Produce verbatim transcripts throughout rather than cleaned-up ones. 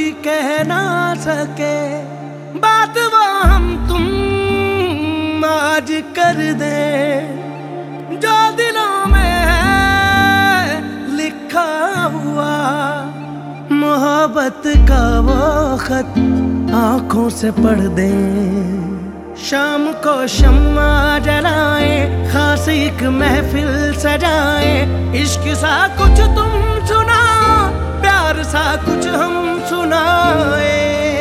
भी कह ना सके बात वो हम तुम आज कर दे, जो दिलों में है लिखा हुआ मोहब्बत का वो खत आंखों से पढ़ दे। शाम को शम्मा जलाए, खास एक महफिल सजाए, इश्क सा कुछ तुम सुनाओ, प्यार सा कुछ हम सुनाए।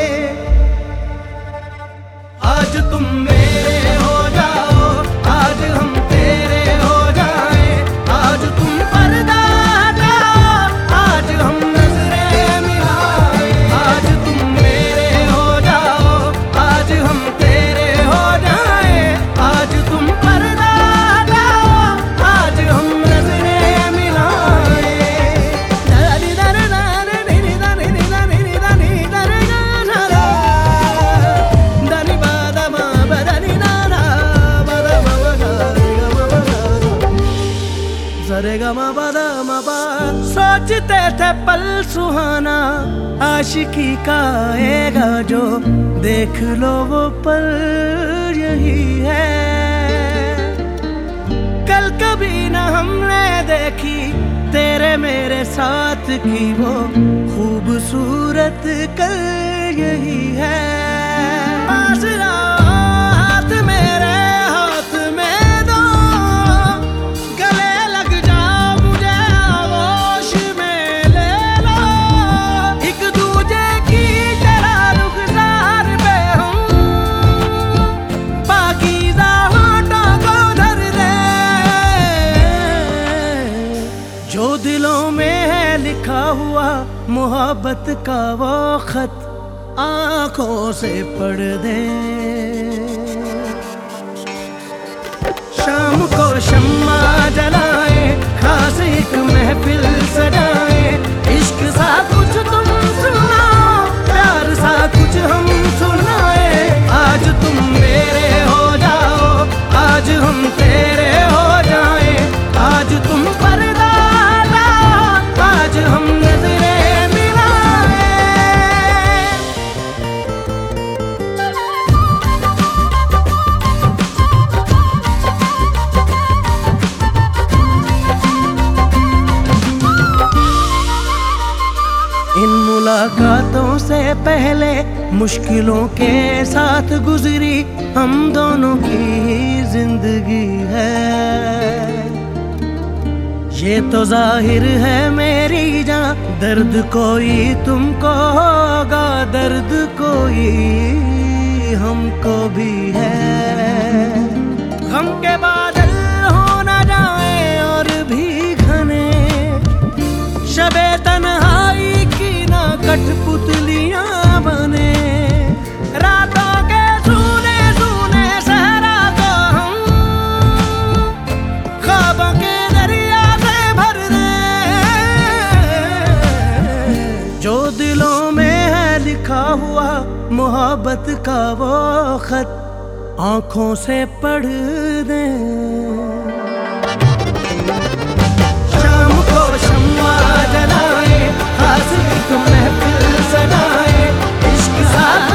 आज तुम मेरे हो जाओ, आज हम तेरे हो जाए, आज तुम पर्दा हटाओ, आज हम नजरें मिलाए। आज तुम मेरे हो जाओ, आज हम तेरे हो जाए, आज तुम पर्दा हटाओ, आज हम नजरें मिलाए। दानी दानी दानी दानी दानी दानी दानी दानी दानी बादामा बदानी नाना बादामा सरे गमा बादामा बा। सोचते थे पल सुहाना आशिकी का आएगा जो, देख लो वो पल यही है। कल कभी न हमने देखी तेरे मेरे साथ की वो खूबसूरत कल यही है। पास रहो, हाथ मेरे हाथ में दो, गले लग जाओ मुझे आगोश में ले लो। एक दूजे की तरह रुखसार पे हम पाकीज़ा होठों को धर दे, जो दिलों में है लिखा हुआ मोहब्बत का वो खत आंखों से पढ़ दे। शाम को शम्मा जलाए, खास एक महफिल सजाए, इश्क सा कुछ तुम सुनाओ, प्यार सा कुछ हम सुनाए। आज तुम मेरे हो जाओ, आज हम तेरे हो जाए, आज तुम पर्दा हटाओ, आज हम नजरें मिलाए। इन मुलाकातों से पहले मुश्किलों के साथ गुजरी हम दोनों की जिंदगी है। ये तो जाहिर है मेरी जान, दर्द कोई तुमको होगा, दर्द कोई हमको भी है। गम के बादल हो न जाए और भी घने, शबे तन्हाई की ना कठपुतलियां बने। रातों के सूने सूने सहरा को हम ख्वाबों के दरिया से भर दे, जो दिलों में है लिखा हुआ मोहब्बत का वो खत आंखों से पढ़ दे। शाम को शम्मा जलाए, खास एक महफिल सजाए, इश्क सा